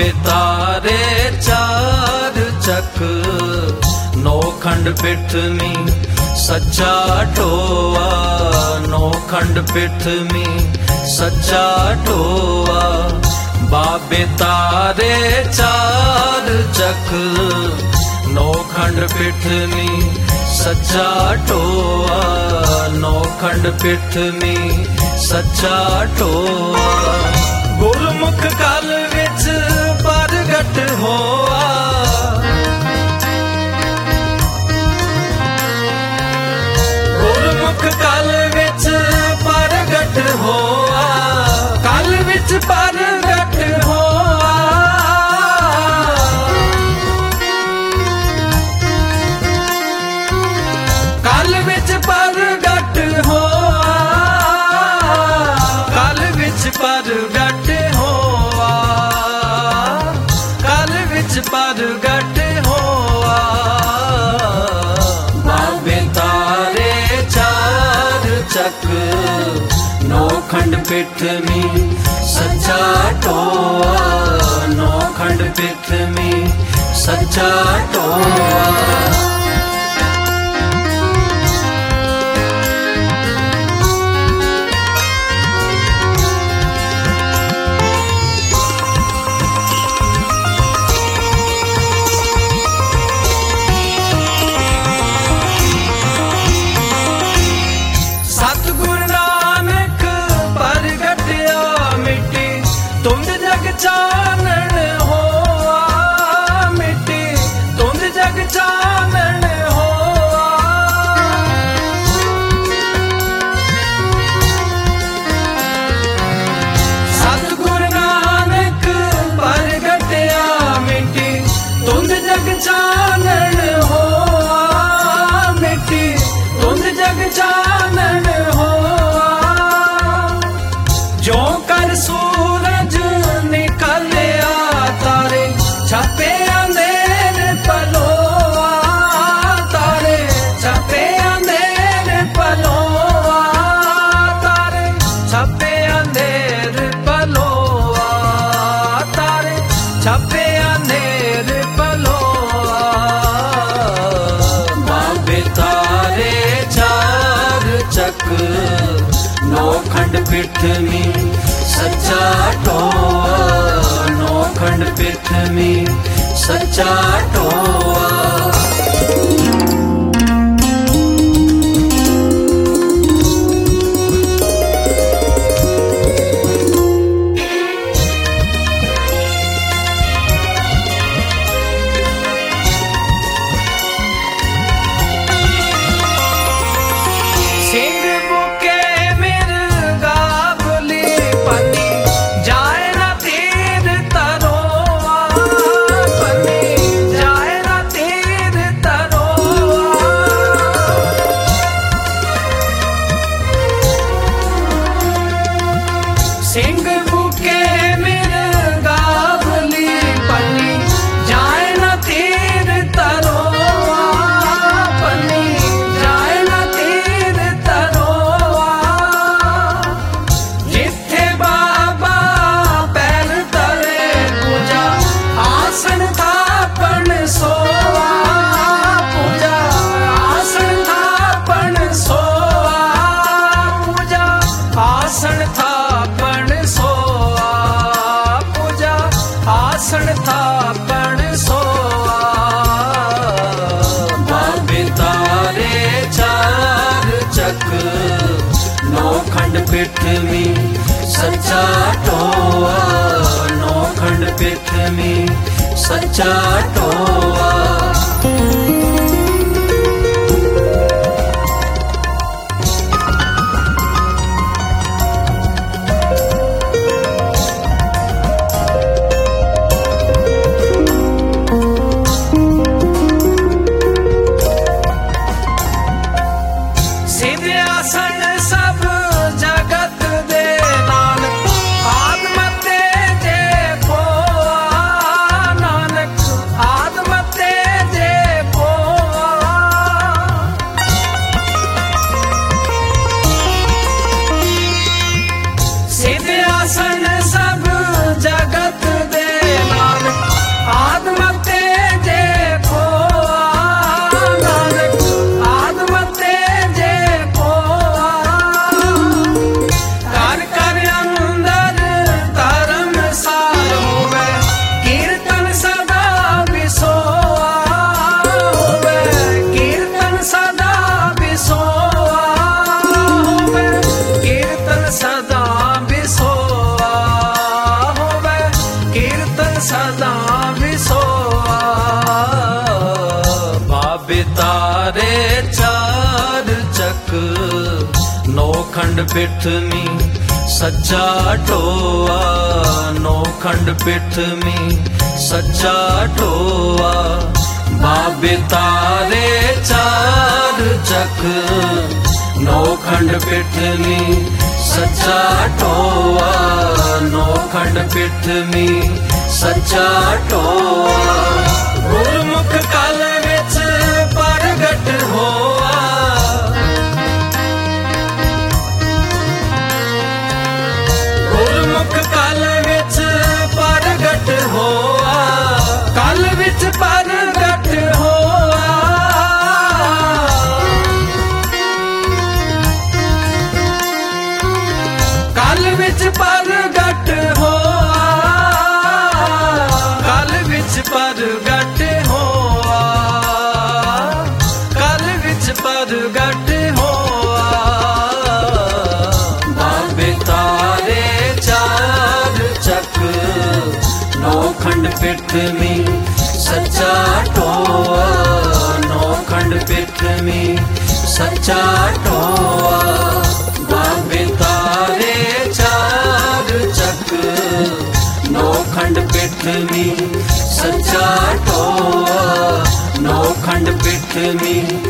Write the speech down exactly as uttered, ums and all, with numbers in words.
बाबे तारे चार चक नौ खंड पृथ्वी सच्चा टोआ, नौ खंड पृथ्वी सच्चा टोआ। बाबे तारे चार चक नौ खंड पृथ्वी सच्चा टोआ, नौ खंड पृथ्वी सच्चा टोआ। गुरमुख काल विच प्रगट होआ, गुरमुख काल विच प्रगट होआ, काल विच प्रगट होआ। काल विच प्रगट होआ, काल विच प्रगट होआ, काल विच प्रगट होआ। बाबे तारे चार चक नौ खंड पृथ्वी सच्चा टोआ, नौ खंड पृथ्वी सच्चा टोआ। चानन होआ मिट्टी तुंद जग चानन होआ। सतगुरु नानक प्रगटिया मिट्टी तुंद जग चानन होआ, मिट्टी तुंद जग चानन होआ। जो कर सूरज निकलिया तारे छपे अंधेर पलोआ, तारे छपे अंधेर पलोआ, तारे छपे अंधेर पलोआ, तारे छपे अंधेर पलोआ। बाबे तारे चार चक नौ खंड पृथ्वी सच्चा टोआ, नौ खंड पृथ्वी सच्चा टोआ। सिंह बुके मिर्गावली पन्नी जाए न तीर तरोआ, पन्नी जाए न तीर तरोआ। जिथे बाबा पैर तले पूजा आसन थापन सोआ, पूजा आसन थापन सोआ, पूजा आसन थापन सोआ, पूजा आसन थापन सोआ। बाबे तारे चार चक नौ खंड पृथ्वी सच्चा टोआ, नौ खंड पृथ्वी सच्चा टोआ। आदमते बाबे तारे चार चक नौ खंड पिठ में सच्चा टोआ, नौ खंड पिठ में सच्चा टोआ। बाबे तारे चार चक नौ खंड पिठ में सच्चा टोआ, नौ खंड पिठ में सच्चा टोआ। गुरमुख काल विच प्रगट होआ, गुरमुख काल विच प्रगट होआ, काल विच प्रगट होआ। काल विच प्रगट होआ, काल विच प्रगट होआ, काल विच प्रगट होआ। बाबे तारे चार चक नौ खंड पिठ में सच्चा टोआ, नौ खंड पिठ में सच्चा टोआ। बाबे तारे चार चक नौ खंड पिठ में सच्चा टोआ, नौ खंड पिठ में